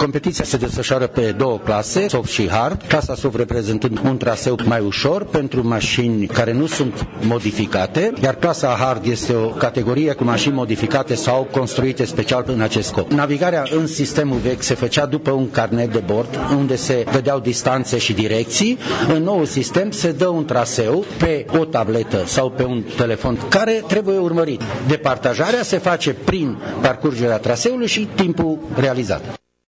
Competiția se desfășoară pe două clase, soft și hard. Clasa soft reprezentând un traseu mai ușor pentru mașini care nu sunt modificate, iar clasa hard este o categorie cu mașini modificate sau construite special în acest scop. Navigarea în sistemul vechi se făcea după un carnet de bord, unde se vedeau distanțe și direcții. În noul sistem se dă un traseu pe o tabletă sau pe un telefon care trebuie urmărit. Departajarea se face prin parcurgerea traseului și timpul realizat.